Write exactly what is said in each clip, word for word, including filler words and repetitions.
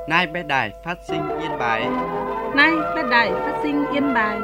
Nay bé đài phát sinh Yên Bái. Nay bé đài phát sinh Yên Bái.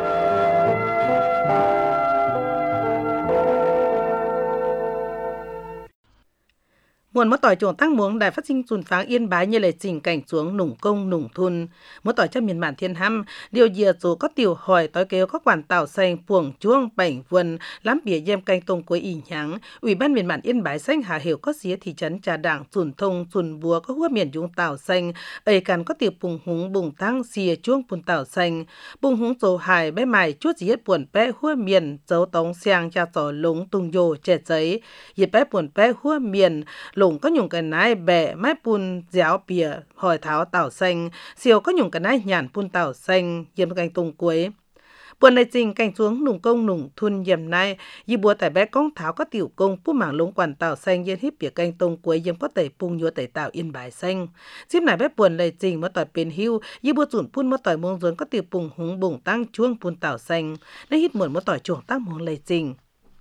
Nguồn mất tỏi chuồng tăng muống đài phát sinh dùn pháng Yên Bái như lời trình cảnh xuống nủng công nủng thun mất tỏi trong miền bản thiên hăm điều dìa dù có tiểu hỏi tối kêu có quản tàu xanh puồng chuông bảy vườn lắm bìa dêm canh tông cuối ỉ nháng ủy ban miền bản Yên Bái xanh hà hiểu có xía thị trấn trà đảng dùn thông dùn búa có hua miền dung tàu xanh ấy càn có tiểu bùng húng bùng tăng xìa chuông bùn tàu xanh bùng húng dầu hài bé mài chút gì hết buồn bé hua miền dấu tống xiang cha giỏ lúng tung dồ trẻ giấy dịp bé buồn bé hua miền lủng có nhung cái nái bẹ mái pun giáo bìa hỏi tháo tảo xanh siêu có nhung cái nái nhàn pun tảo xanh yếm canh tung cuối buồn này trình canh xuống nùng công nùng thun yếm nai y bùa tại bé công tháo có tiểu công pu mảng lúng quản tảo xanh yên híp bìa canh tung cuối yếm có tẩy pung nhua tẩy tảo Yên Bái xanh xíp này bé buồn này trình mất tỏi pin hưu y bùa chuẩn pun mất tỏi muông ruốn có tiểu pung húng bùng tăng chuông pun tảo xanh đây hít muộn mất tỏi chuồng tăng muông này trình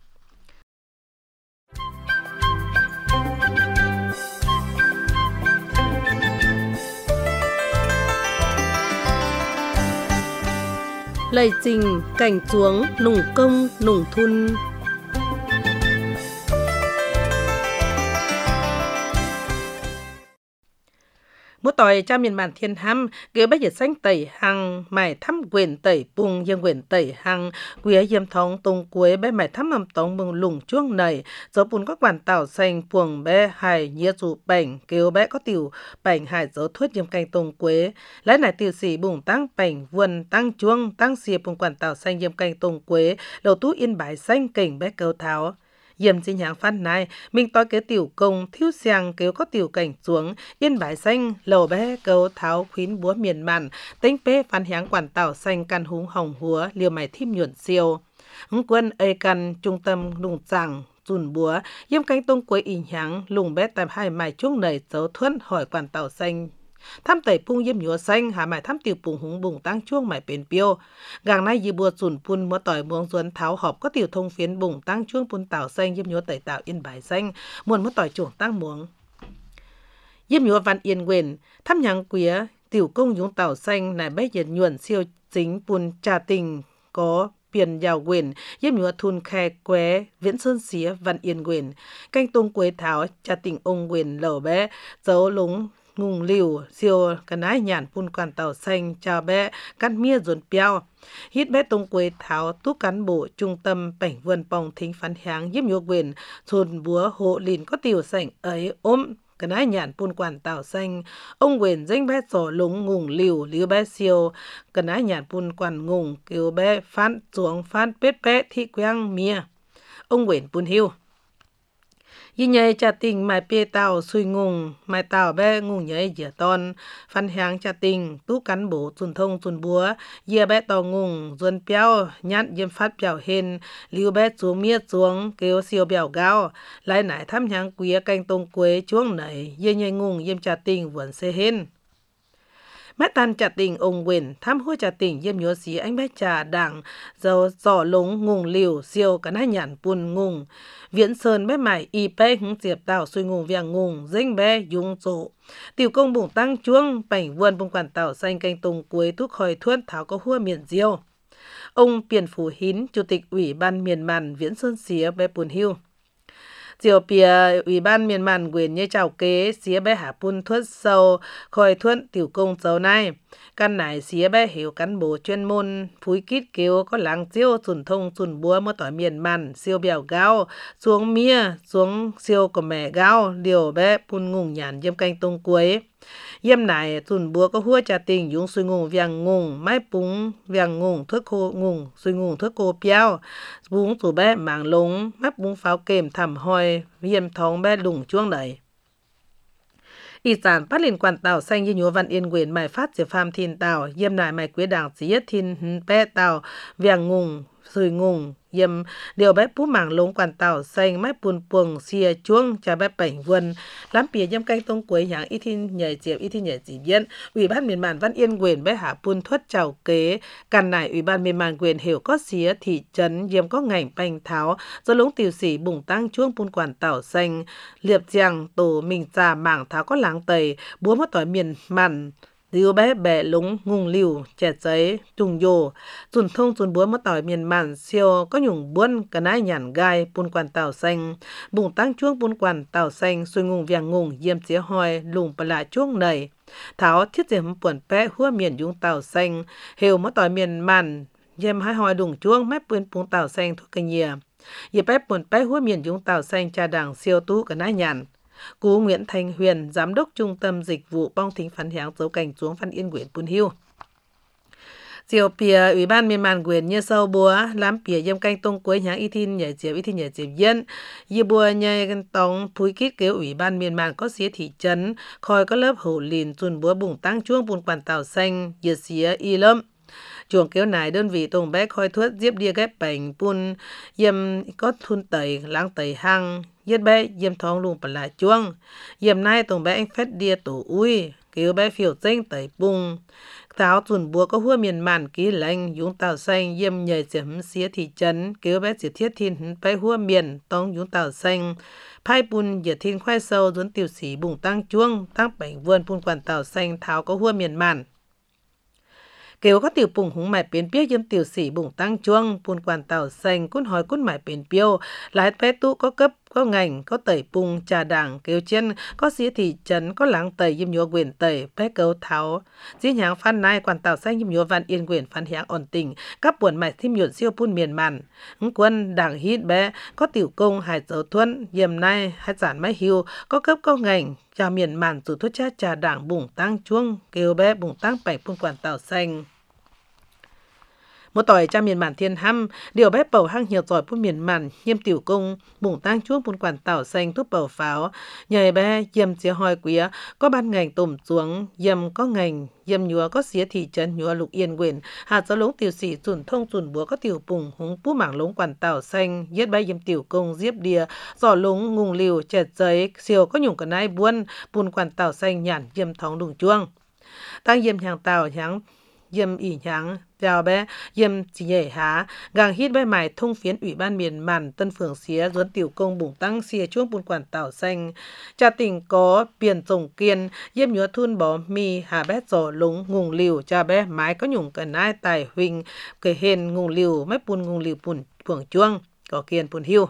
lời trình cảnh xuống nùng công nùng thun mỗi tỏi cha miền bản thiên hăm kêu bé dịch xanh tẩy hằng mải thăm quyền tẩy bùng dương quyền tẩy hằng quía yếm thống tung cuối bé mải thăm mầm tống mừng lùng chuông nảy dấu bùn có quản tảo xanh puồng bé hài nhia dụ bảnh kêu bé có tiểu bảnh hài dấu thuết yếm canh tung quế lấy này tiểu sĩ bùng tăng bảnh vườn tăng chuông tăng xìa bùng quản tảo xanh yếm canh tung quế đầu tú Yên Bái xanh cảnh bé cầu tháo yếm xin nhàng phát này mình tối kế tiểu công thiếu xiang kêu có tiểu cảnh xuống Yên Bái xanh lầu bé cầu tháo khuyến búa miền màn tính bế phán hiáng quản tảo xanh căn húng hồng húa liều mày thím nhuận siêu hứng quân ê căn trung tâm lùng chẳng dùn búa yếm canh tông cuối ỉ hiáng lùng bé tạm hai mày chuông nầy dấu thuẫn hỏi quản tảo xanh thăm tẩy pung yếm nhúa xanh hà mải thăm tiểu pung húng bùng tăng chuông mải bền piêu gàng nay dì bùa dùn pun múa tỏi muông duấn tháo họp có tiểu thông phiến bùng tăng chuông pun tảo xanh yếm nhúa tẩy tạo Yên Bái xanh muôn múa tỏi chuồng tăng muống yếm nhúa văn Yên quyền thăm nhàng quía tiểu công nhúng tảo xanh nải bé nhiệt nhuận siêu chính pun trà tình có biển giàu quyền yếm nhúa thun khe qué Viễn Sơn xía văn Yên quyền canh tung quế tháo trà tình ông quyền lầu bé dấu lúng ngùng liều siêu cái nái nhàn pun quản tàu xanh chào bé cắt mía dồn piao hít bé tung quế tháo tú cán bộ trung tâm bảnh vườn pòng thính phán hiáng yếm nhúa quyền thôn búa hộ lìn có tiểu sảnh ấy ốm cái nái nhàn pun quản tàu xanh ông quyền danh bé sổ lúng ngùng liều liều bé siêu cái nái nhàn pun quản ngùng kêu bé phán xuống phán bết bé thị quang mía ông quyền pun hiu y nhây cha tình mài pê tàu xuôi ngùng mài tàu bé ngùng nhây dìa ton phan hiáng cha tình tú cán bổ dùn thông dùn búa dìa bé tàu ngùng dùn piao nhát yếm phát piao hên liu bé xuống miết xuống kêu siêu piao gao lại nải thăm hiáng quía canh tông quế chuông nảy y nhây ngùng yếm cha tình vườn xê hên mét tan trà tình ông quyền thăm hôi trà tình yếm nhúa xí anh bé trà đảng dầu giỏ lúng ngùng liều siêu cả nái nhàn pun ngùng Viễn Sơn bé mải y bé hứng diệp tàu xuôi ngùng viang ngùng dinh bé dung dụ tiểu công bùng tăng chuông bảnh vườn bùng quản tàu xanh canh tùng cuối thuốc hồi thuốc tháo có hua miền diêu ông Piền Phủ Hín chủ tịch ủy ban miền màn Viễn Sơn xía bé pun hiu Diều bìa ủy ban miền màn quyền như chào kế xía bé hạ pun thuất sâu khôi thuận tiểu công dấu này căn nải xía bé hiểu cán bộ chuyên môn phúi kít kêu có làng siêu sùn thông sùn búa mất tỏi miền màn siêu bèo gao xuống mía xuống siêu của mẹ gao điều bé pun ngùng nhàn yếm canh tông cuối yếm nải sùn búa có hua trà tình dùng suy ngùng viang ngùng mái púng viang ngùng thuốc khô ngùng suy ngùng thuốc cô piao búng tủ bé mảng lúng mép búng pháo kềm thẳm hoi yếm thống bé lùng chuông đẩy y sản phát liên quan tàu xanh như nhúa văn Yên quyền mài phát diệp pham thiên tàu yếm nải mài quế đảng xí thiên bé tàu viang ngùng rồi ngùng yếm điều bé bú mảng lống quản tàu xanh mái buồn buồn xìa chuông cha bé bảy vườn lắm bìa yếm canh tông quấy hàng ít thiên nhảy diệp ít thiên nhảy chỉ biến ủy ban miền màn văn yên quyền bé hạ buôn thuất chào kế càn nải ủy ban miền màn quyền hiểu có xía thị trấn yếm có ngành bành tháo do lống tiểu sĩ bùng tăng chuông buôn quản tàu xanh liệp giang tổ mình già mảng tháo có láng tầy búa mất tỏi miền màn liu bé bẻ lúng ngùng liu trẻ giấy trùng dồ dùn thông dùn búa mất tỏi miền màn siêu có nhung buôn cả nái nhàn gai buôn quản tàu xanh bùng tăng chuông buôn quản tàu xanh xuôi ngùng vàng ngùng yếm chía hoi lùng bà lại chuông này tháo thiết diệm buồn bé hua miền dung tàu xanh hiểu mất tỏi miền màn yếm hai hoi đùng chuông mép buôn buôn tàu xanh thuộc cây nhìa yếm bé buồn bé hua miền dung tàu xanh cha đảng siêu tú cả nái nhàn Cú Nguyễn Thanh Huyền, Giám đốc Trung tâm Dịch vụ Bong Thính Phán Hiáng dấu cảnh xuống Văn Yên Nguyễn Bùn Hiêu. Chiều pìa Ủy ban miền màn quyền như sâu búa, làm pìa dâm canh tông cuối nháng y thiên nhảy chiều y thiên nhảy chiều dân. Dì bùa nhảy tông phúi kít kêu Ủy ban miền màn có xía thị trấn, khoi có lớp hổ lìn chuồn búa bùng tăng chuông bùn quản tàu xanh, dì xía y lâm. Chuồng kéo nải đơn vị tông bé khoi thuất diếp đia ghép bành bùn, dâm có thun tẩy, láng tẩy hăng, yết bé yếm thong lùng bà lại chuông yếm nay tông bé anh phết đia tổ ui kêu bé phiểu danh tẩy bùng tháo chuồn búa có hua miền màn ký lệnh dũng tàu xanh yếm nhảy chấm xía thị trấn kêu bé chỉ thiết thiên bé hua miền tông dũng tàu xanh phai bùn dệt thiên khoai sâu dũng tiểu sĩ bùng tăng chuông tăng bảnh vườn bùn quản tàu xanh tháo có hua miền màn kêu có tiểu bùng húng mải biến piếc yếm tiểu sĩ bùng tăng chuông bùn quản tàu xanh cún hỏi cún mải biến piêu lái bé tụ có cấp có ngành có tẩy bùng trà đảng kêu trên có xía thị trấn có láng tẩy yếm nhúa quyền tẩy bé cấu tháo dĩ nháng phan nai quản tàu xanh yếm nhúa văn yên quyền phan hiáng ổn tình các buồn mải thêm nhuận siêu bùn miền màn ứng quân đảng hít bé có tiểu công hải dấu thuẫn yếm nai hai giản máy hiu có cấp có ngành trà miền màn dù thuốc chát trà đảng bùng tăng chuông kêu bé bùng tăng bảy bùn quản tàu xanh một tỏi cha miền màn thiên hăm điều bé bầu hăng nhiều giỏi buôn miền màn nhiêm tiểu công bùng tăng chuông buôn quản tàu xanh thuốc bầu pháo nhảy bé yếm xía hoi quía có ban ngành tổm xuống yếm có ngành yếm nhúa có xía thị trấn nhúa lục yên quyền hạt gió lống tiểu sĩ dùn thông dùn búa có tiểu bùng húng bú mảng lống quản tàu xanh yết bé yếm tiểu công diếp đìa giỏ lống ngùng liều chẹt giấy siêu có nhung cả nai buôn buôn quản tàu xanh nhàn yếm thóng đùng chuông tăng yếm hàng tàu nháng yếm ỉ nháng chào bé yếm chỉ nhảy há gang hít bé mải thông phiến Ủy ban miền màn Tân Phường xía duấn tiểu công bùng tăng xìa chuông buôn quản tàu xanh cha tỉnh có biển rồng kiên yếm nhúa thun bó mi hà bé giỏ lúng ngùng liều cha bé mái có nhung cần ai tài huỳnh kể hên ngùng liều mép buôn ngùng liều buồn phường chuông có kiên buồn hiu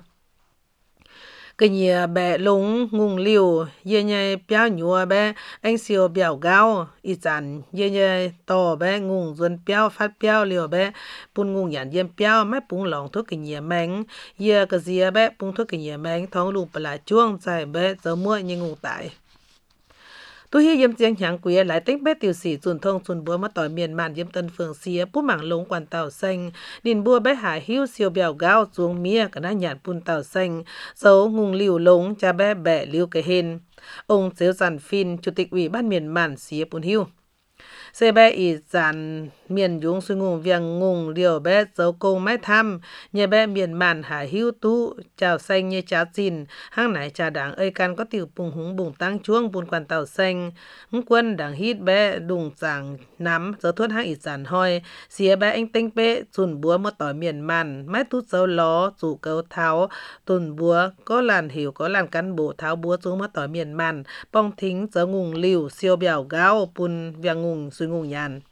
cái nhà bé lúng ngùng liều ye nhai béo nhúa bé anh siêu béo gao y chán ye nhai to bé ngùng duân béo phát béo liều bé bún ngùng nhàn yếm béo mấy bún lòng thuốc cái nhà mèn ye cái gì bé bún thuốc cái nhà mèn thong lù bả chuông dài bé giờ mua như ngùng tại tôi hi yếm tiếng nhàng quỷ lại tính bé tiểu sĩ dùn thông dùn búa mất tỏi miền màn yếm Tân Phường xía bú mảng lống quản tàu xanh đình búa bé hải hiu siêu bèo gao xuống mía cả na nhàn bún tàu xanh dấu ngùng liều lống cha bé bẻ liêu cái hên ông xéo giàn phin chủ tịch ủy ban miền màn xía bún hiu xe bé ỉ giàn miền dũng suy ngùng viang ngùng liều bé dấu công máy thăm nhà bé miền màn hải hiu tú chào xanh như cháo xin hang nải trà đảng ơi can có tiểu bùng húng bùng tăng chuông bùn quản tàu xanh húng quân đảng hít bé đùng giảng nắm dấu thuốc hang ỉ giàn hoi xía bé anh tinh bé dùn búa một tỏi miền màn mái tút dấu ló rủ cấu tháo tùn búa có làn hiểu có làn cán bộ tháo búa xuống một tỏi miền màn bong thính dấu ngùng liều siêu bèo gáo bùn viang ngùng suy ngùng nhàn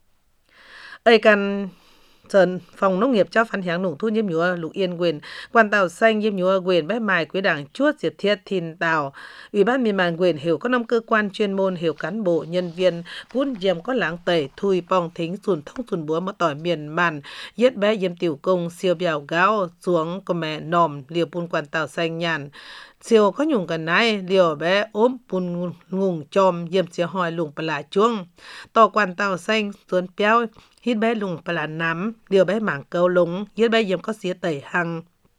ơi can Trần phòng nông nghiệp cho phán hiáng nông thu nhiêm nhúa lục yên quyền quan tàu xanh nhiêm nhúa quyền bé mài quý đảng chuốt diệt thiết thìn tàu ủy ban miền màn quyền hiểu có năm cơ quan chuyên môn hiểu cán bộ nhân viên cún diêm có láng tẩy thui bong thính sùn thông sùn búa mất tỏi miền màn yết bé diêm tiểu công siêu bèo gáo xuống có mẹ nòm liều bún quan tàu xanh nhàn siêu có nhung gần nái liều bé ốm bún ngùng chom diêm xìa hoi lùng bà lại chuông to quan tàu xanh xuống béo hít bé lùng bà là nắm liều bé mảng câu lúng hít bé diêm có xía tẩy hăng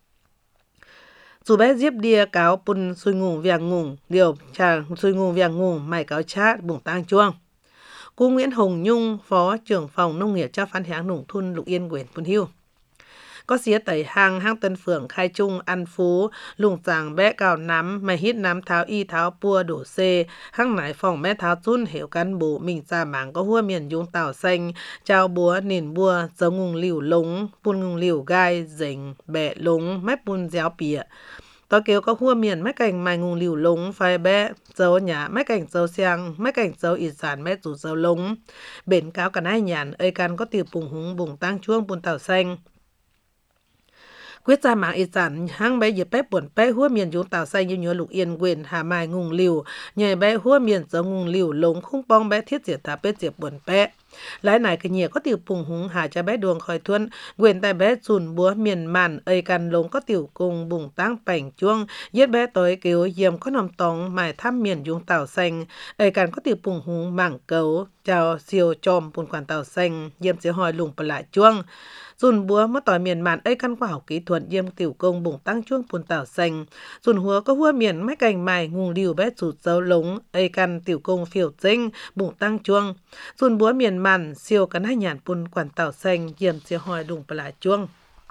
dù bé diếp đia cáo bún xui ngùng vàng ngùng liều chàng xui ngùng vàng ngùng mày cáo chát bùng tang chuông cô Nguyễn Hồng Nhung phó trưởng phòng nông nghiệp cho phán hiáng nông thôn lục yên quyền bún hiu có xía tẩy hang hang tân phượng khai trung ăn phú lùng giảng bé cào nắm mày hít nắm tháo y tháo pua đổ xê hang nải phòng bé tháo chun hiểu cán bộ mình ra mảng có hua miền dung tảo xanh trao búa nền bua giống ngùng liều lúng pun ngùng liều gai dình bẹ lúng mép pun déo pịa tao kêu có hua miền mấy cảnh mài ngùng liều lúng phai bé dấu nhà mấy cảnh dấu xiang mấy cảnh dấu ít sản mấy rủ dấu lúng bền cáo cả hai nhàn ơi can có tiêu bùng húng bùng tăng chuông pun tảo xanh quyết ra mạng ít sản hang bé dịp bé buồn bé hua miền chúng tàu xanh như nhớ lục yên quyền hà mai ngùng liều nhờ bé hua miền giống ngùng liều lống không bong bé thiết diệt thả bé diệp buồn bé lái này cái nhiều có tiểu phùng húng hà cho bé đường khỏi thuân quyền tay bé chùn búa miền màn ơi căn lống có tiểu cùng bùng tăng bảnh chuông giết bé tới kêu diêm có nằm tòng mài thăm miền chúng tàu xanh ơi căn có tiểu phùng húng mảng cấu chào siêu chom bùn quản tàu xanh diêm sẽ hỏi lùng lại chuông dùn búa mất tỏi miền màn ấy căn khoa học kỹ thuật diêm tiểu công bùng tăng chuông bùn tảo xanh dùn húa có hua miền mấy cành mài ngùng liều bé sụt dấu lống ấy căn tiểu công phiểu dinh bùng tăng chuông dùn búa miền màn siêu cắn hai nhàn bùn quản tảo xanh diêm sẽ hỏi lùng lại chuông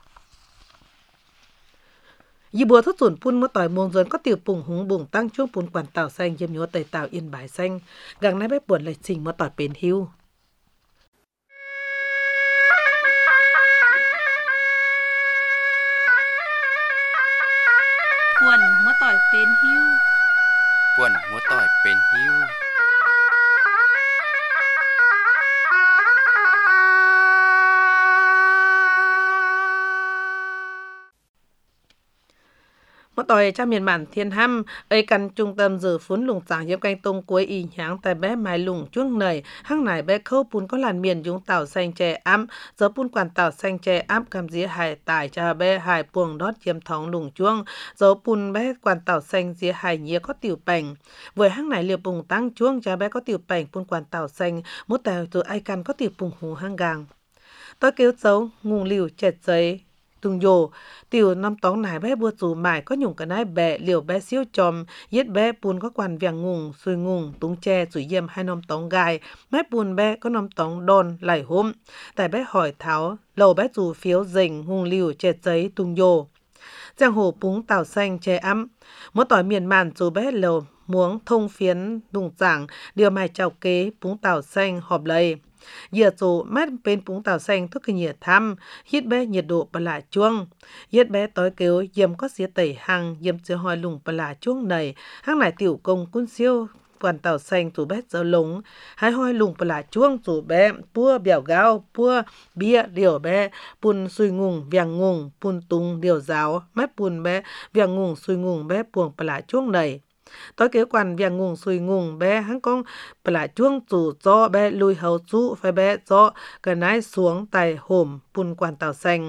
dì búa thốt dùn pun mất tỏi mông dần có tiểu bùng húng bùng tăng chuông bùn quản tảo xanh diêm nhớ tây tàu yên bái xanh gàng nay bé buồn lại trình mất tỏi bền hưu buồn múa tỏi bên hiu ป่วนหัวต่อยเป็นหิ้ว Một tỏi cha miền bản thiên hăm ấy căn trung tâm dự phún lùng giảng diêm canh tông cuối y nháng tại bé mái lùng chuông nầy hang nải bé khâu pun có làn miền dùng tảo xanh chè ám giờ pun quản tảo xanh chè ám cầm dĩa hài tải cha bé hài puồng đót diêm thóng lùng chuông giờ pun bé quản tảo xanh dĩa hài nhía có tiểu bành với hang nải liệp bùng tăng chuông cha bé có tiểu bành pun quản tảo xanh một tàu từ ai căn có tiểu bùng hù hang gang tôi kêu dấu ngùng liều chẹt giấy tung dồ tiểu năm tóng nải bé bua chủ mải có nhung cả nái bẹ liều bé xíu chòm yết bé pun có quan vàng ngùng xuôi ngùng tung che rủi diêm hai năm tóng gai mép pun bé có năm tóng đòn lải hôm tại bé hỏi tháo lầu bé chủ phiếu dình ngùng liều chẹt giấy tung dồ giang hồ búng tàu xanh che ấm một tỏi miền màn chủ bé lầu muống thông phiến đùng giảng điều mài chào kế búng tàu xanh họp lầy giờ chủ mát bên búng tàu xanh thuốc cái nhiệt thăm hít bé nhiệt độ bà lại chuông hít bé tối kêu diêm có xía tẩy hăng diêm chưa hỏi lùng bà lại chuông này hăng lại tiểu công cún siêu quản tàu xanh chủ bé dấu lúng hai hỏi lùng bà lại chuông chủ bé pua bèo gao pua bia điều bé pun xuôi ngùng vàng ngùng pun tung điều giáo mát pun bé vàng ngùng xuôi ngùng bé puồng bà lại chuông này tối kế quan vàng ngùng xuôi ngùng bé hắn con bà lại chuông chủ cho bé lùi hầu chú phải bé cho cái nái xuống tay hổm pun quan tàu xanh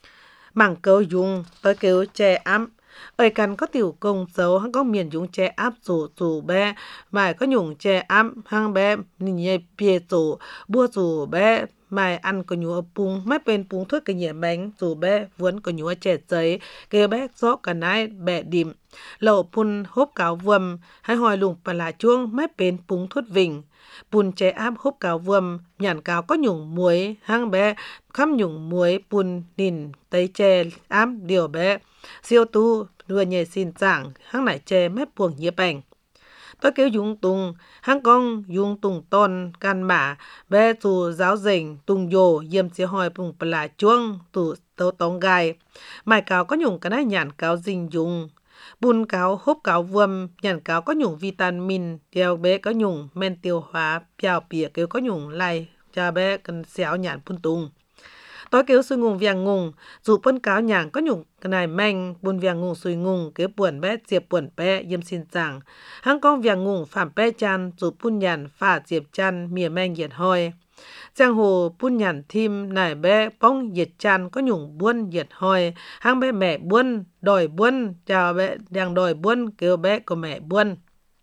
mảng câu dùng tối kêu che ám ơi cần có tiểu công xấu hắn có miền dùng che áp chủ chủ bé mày có nhung che ám hang bé nhìn bia chủ bua chủ bé mày ăn có nhúa pung mấy bên pung thuốc cái nhẹ bánh chủ bé vốn có nhúa chè giấy kêu bé gió cả nái bẹ đìm lậu pun hốp cáo vườm hay hỏi lùng bà là chuông mấy bên pung thuốc vinh pun che áp hốp cáo vườm nhàn cáo có nhung muối hang bé khăm nhung muối pun nìn tấy che áp điều bé siêu tu đưa nhẹ xin giảng hang nải che mấy buồng nhẹ bánh tôi kêu dùng tung hang con dùng tung tôn can mã bé chủ giáo dình tung dồ diêm sẽ hỏi bùng bà là chuông tụ tấu tông gai mài cáo có nhung cái này nhàn cáo dinh dùng bùn cáo hốp cáo vườm nhàn cáo có nhung vitamin đeo bé có nhung men tiêu hóa piao pìa kêu có nhung lai cha bé cần xéo nhàn bùn tung tôi kêu xuôi ngùng vàng ngùng dù phân cáo nhàng có nhung cái này manh bùn vàng ngùng xuôi ngùng kêu buồn bé diệp buồn bé diêm xin giảng hang con vàng ngùng phạm bé chan dù bùn nhàn phả diệp chan mìa manh nhiệt hoi giang hồ bùn nhàn thim nải bé bóng nhiệt chan có nhung buôn nhiệt hoi hang bé mẹ buôn đòi buôn chào bé đang đòi buôn kêu bé của mẹ buôn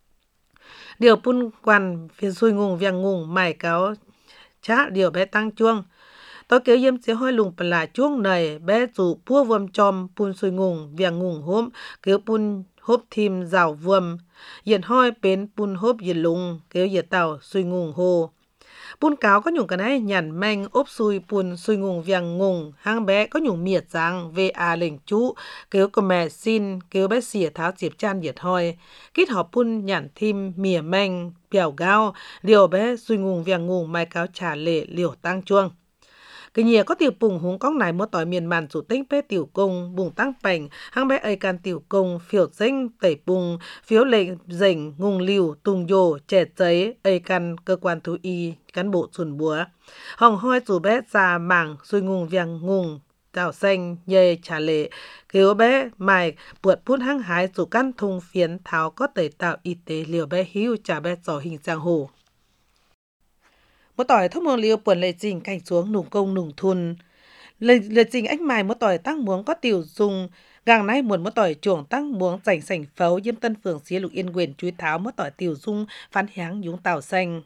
điều bùn quan phía xuôi ngùng vàng ngùng mải cáo chá điều bé tăng chuông tôi kêu diêm sẽ hỏi lùng bà là chuông này bé chủ pua vườm chom pun xuôi ngùng vàng ngùng hôm kêu pun hốp thim rào vườm hiện hỏi bên pun hốp nhiệt lùng kêu nhiệt tàu xuôi ngùng hồ Pun cáo có nhung cái này nhằn manh ốp xui pun xui ngùng viang ngùng hang bé có nhung miệt giang về à lệnh chú kêu có mẹ xin kêu bé xỉa tháo chiếp chan diệt hoi kết hợp pun nhằn thim mỉa manh bèo gao liều bé xui ngùng viang ngùng mai cáo trả lệ liều tăng chuông cái nhìa có tiểu bùng húng cong này mua tỏi miền màn chủ tính bé tiểu công bùng tăng bành hang bé ấy can tiểu công phiểu danh tẩy bùng phiếu lệnh dành ngùng liều tùng dồ trẻ giấy ấy can cơ quan thú y cán bộ chuẩn búa hòng hoi chủ bé già mảng xui ngùng viang ngùng tảo xanh nhây trả lệ kêu bé mài buột phun hăng hái chủ căn thùng phiến tháo có tẩy tạo y tế liều bé hiu trả bé trò hình giang hồ một tỏi thóc mông liêu buồn lệ trình cảnh xuống nùng công nùng thun lệ lệ trình anh mài một tỏi tăng muống có tiểu dùng gàng nay muôn một tỏi chuồng tăng muống rảnh sảnh phấu yếm tân phường xía lục yên quyền chuối tháo một tỏi tiểu dung phán háng dũng tảo xanh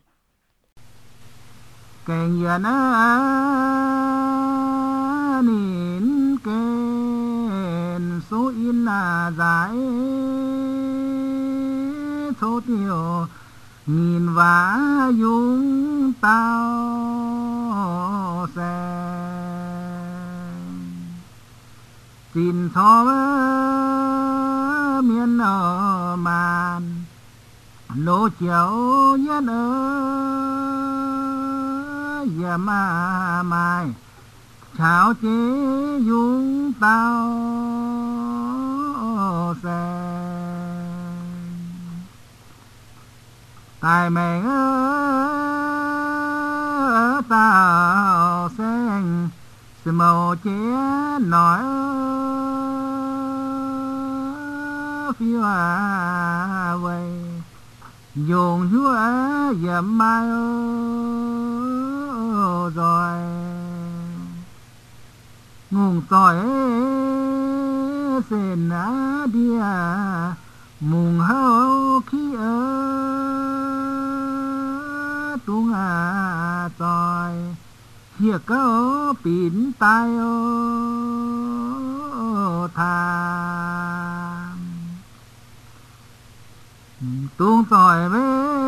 kèn giờ nó nín kèn số in là giải số tiểu nhìn vã dung tao xe tin thọ miền ở màn lỗ chiều nhất ơi giờ mà mai cháo chế dung tao xe tại mẹ ơ tao xanh sự màu chế nói phiêu à vậy dùng chúa dầm mai rồi ngùng tỏi sen á đia mùng hao khi ơ tung à tỏi hiệp có pin tai ô tham tung tỏi với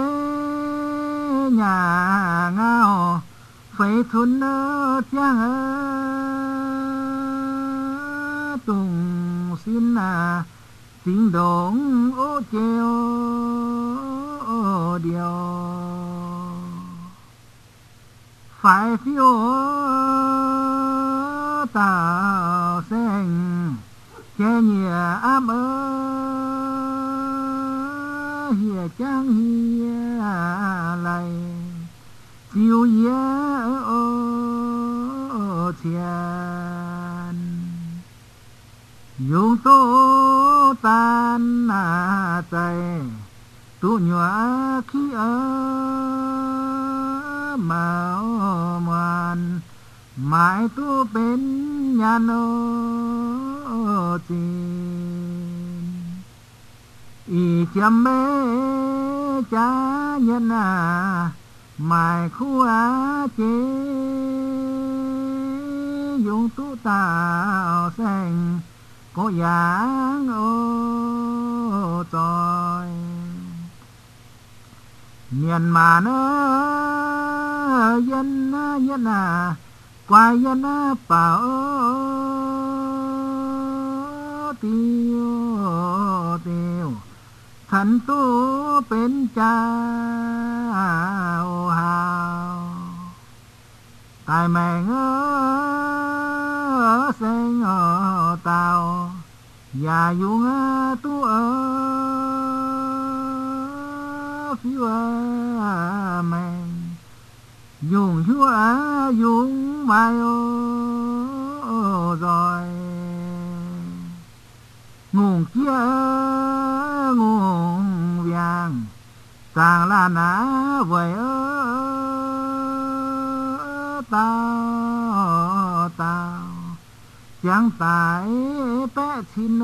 nhà ngao phải thun ơ chang ơ tung xin à tiếng đống ô treo điều phải phiêu tao xanh che nhẹ ám ơ hiệp trang hiệp lại chiều nhé ô thiên dùng tô tan à tay tu nhòa khi ơ màu màn mãi tu bên nhà nô tin y chăm mê cha nhân à mãi khu á chế dùng tu tạo xanh có dáng ô tỏi miền màn ơ dân dân à qua dân bảo tiêu tiêu thần tu bên cha ô hào tại mẹ ngơ sinh ở tàu và dùng tu ở phiêu mẹ dùng chúa dùng mai ô rồi nguồn kia nguồn vàng càng là ná vậy ơ tao tao chẳng phải bé xin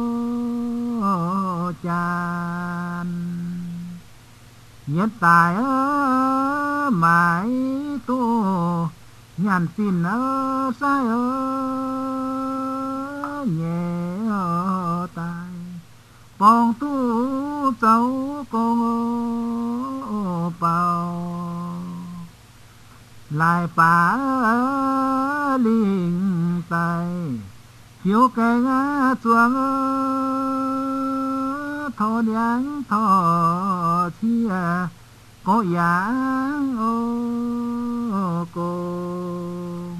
ô chan nhất tài ơ mãi tu nhàn xin ơ sai ơ nhẹ ơ tài bong tu cháu con ô bao lại phá linh tay hiếu cái ngã chuông thọ điang thọ chia có giang ô cô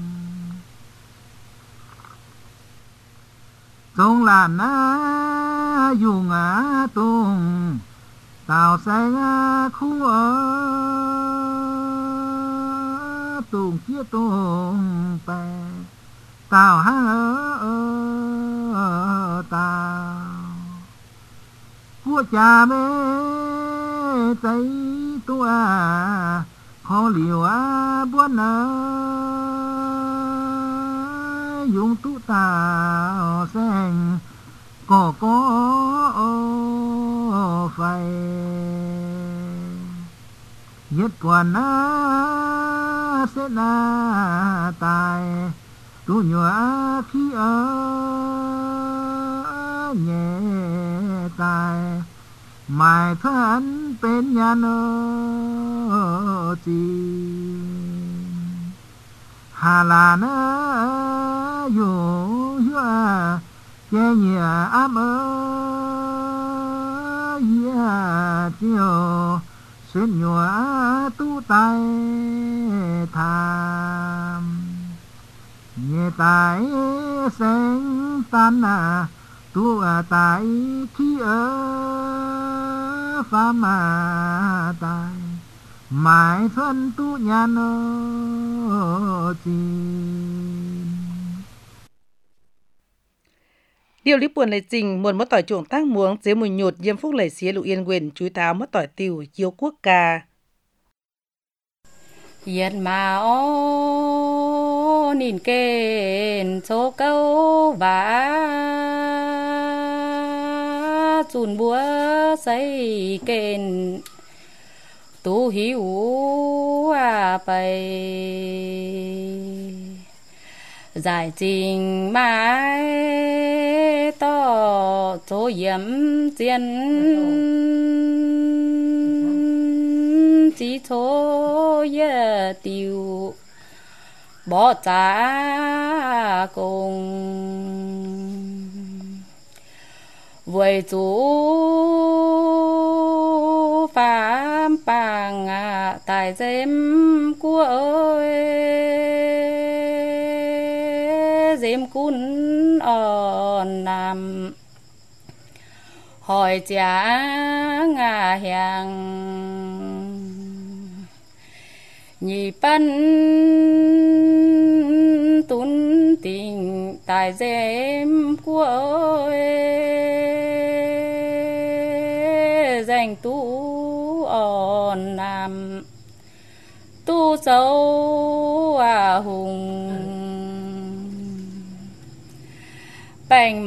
tung làm na dùng á tung tàu say khu ở tung kia tung bè tàu hang ở tàu của cha mẹ tay tua khó liều á buồn ở dùng tu tàu sen có có phải nhất quan á sẽ là tài tu nhỏ khi ở nhẹ tài mài thân bên nhà nô chi hà là nó dù hiếu che nhẹ ám ơ ya chiều xuyên nhòa tu tay tham nhẹ tay sen tan à tu à tay khi ở pha mà tay mãi thân tu nhà nô chi điều lý buồn là trình muốn mất tỏi chuồng tác muống dưới mùi nhột diêm phúc lẩy xía lụ yên quyền chúi táo mất tỏi tiêu chiếu quốc ca Yết mà ô nhìn kền số câu vả chùn búa xây kền tu hiếu à bày giải trình mãi to chỗ yếm chiến chỉ số yê tiêu bỏ trả cùng với chủ phạm bằng tại dêm của ơi dêm cún on nằm hỏi cha ngà hàng nhị phân tún tình tại dêm của ơi dành tu on nằm tu sâu à hùng bành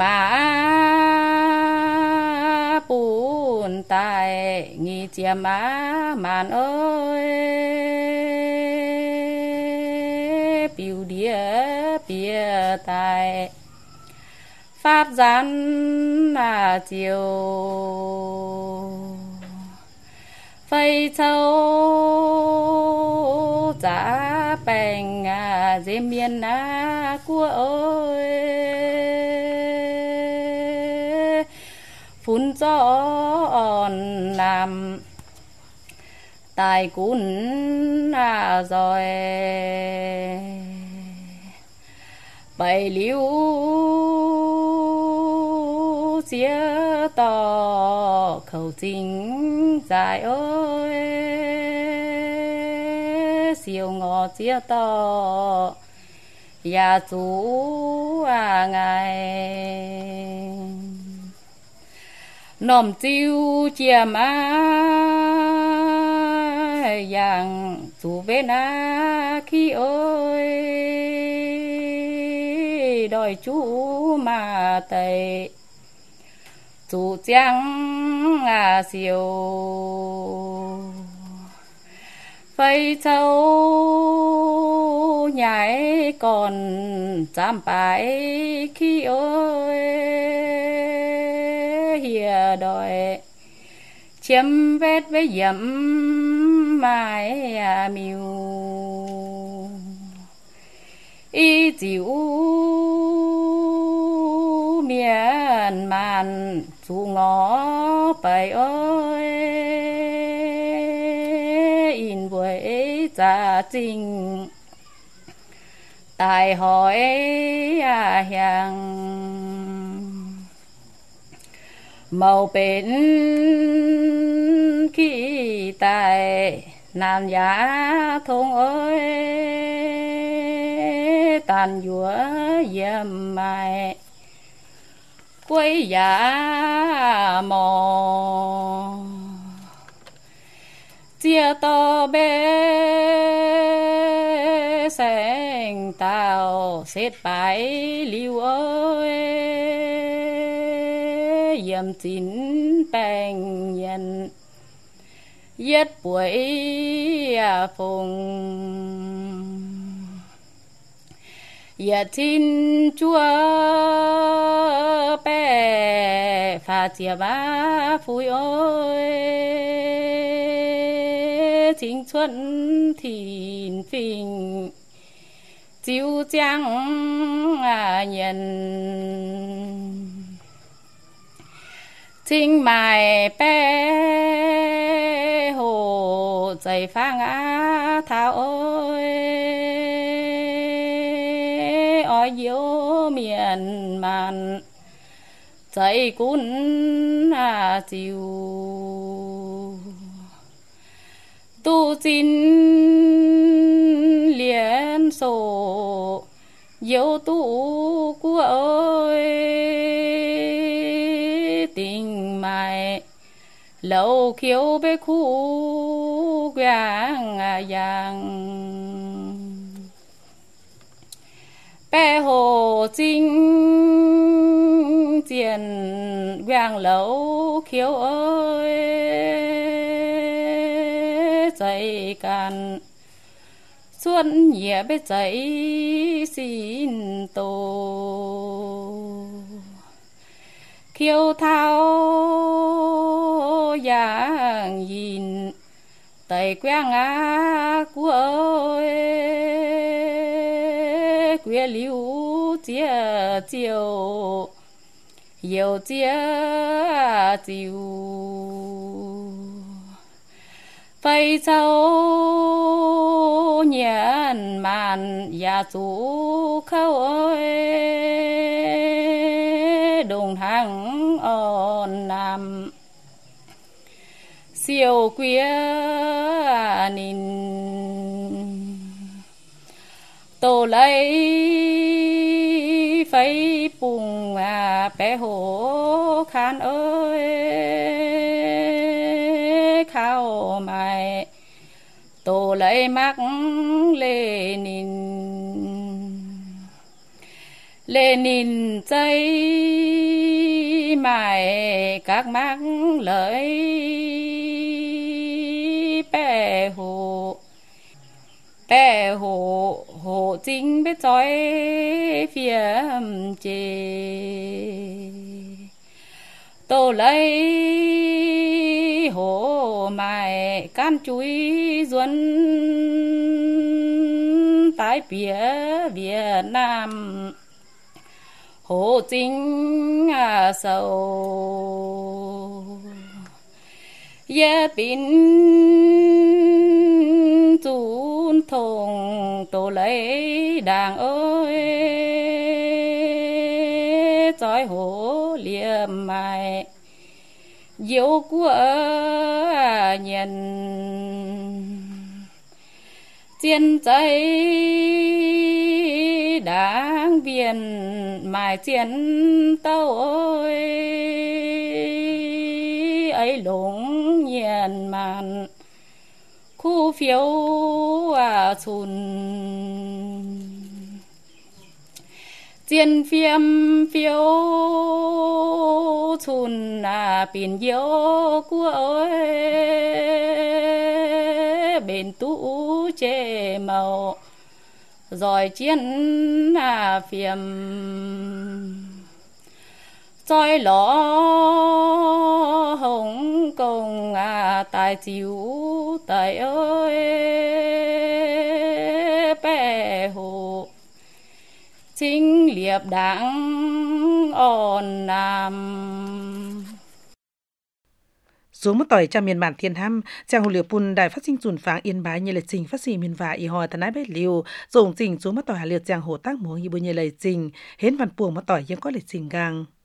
mã bùn tài nghi chiêm á màn ơi biểu đĩa bia tài pháp gián là chiều phây châu giá bành à dê miên á của ơi phun gió on làm tài cún à rồi bảy liu chia to khẩu chính dài ơi siêu ngọt chia to nhà chú à ngày nòm chiêu chiêm á yang chú về na khi ơi đòi chú mà tây chú trắng à siêu phây châu nhảy còn chạm bài khi ơi hìa đòi chiếm vết với dẫm mái à miêu y chịu miền màn dù ngó bày ơi in với gia trình tài hỏi à hàng màu bên khi tài nàn giá thông ơi tàn dúa yếm mai quấy giá mò chia to bé xanh tàu xếp bài liu ơi yếm chín bèn nhân yết buổi phùng yết chín chúa bé pha chia ba phui ơi chính xuân thìn phình chiếu trăng à nhân chính mài bé hồ dày pha ngã thảo ơi ôi yếu miền màn dày cún à chiều tu xin liên sổ yếu tu của ơi tình mài lâu khiếu bê khu gàng giang bé hồ chính tiền gàng lâu khiếu ơi dậy càn xuân nhẹ bê dậy xin tổ khiêu thao giang nhìn tay quang á của ơi quê liu chia chiều yêu chia chiều phải châu nhận màn nhà chú khâu ơi đồng hàng on nam siêu quê nín tổ lấy phải bùng à bé hồ khan ơi khao mày tổ lấy mắc lê nín lê nín dây mày các mắc lợi bé hồ bé hồ hồ chính biết chói phía chê tô lấy hồ mài can chuối duân tái phía Việt Nam hồ chính à sầu ye pin chun thùng tô lấy đàng ơi chói hồ liềm mài diệu của nhân chiến cháy đáng viên mài chiến tàu ơi ấy lũng nhiên màn khu phiếu à chùn chiến phiêm phiếu chùn à biển yếu của ơi bên tú chê màu rồi chiến à phiêm soi ló hồng công à tài chiếu tài ơi bé hồ chính liệp đảng on nam Số một tỏi cha miền bản thiên ham, chàng hồ liều pun đài phát sinh dùn pháng yên bái như lệ trình phát sinh miền vả y hò thần ái bét liều, dùng trình số một tỏi hà liệt chàng hồ tác muống như bơ như lệ trình, hến văn puồng một tỏiยังcó lệ trình gang.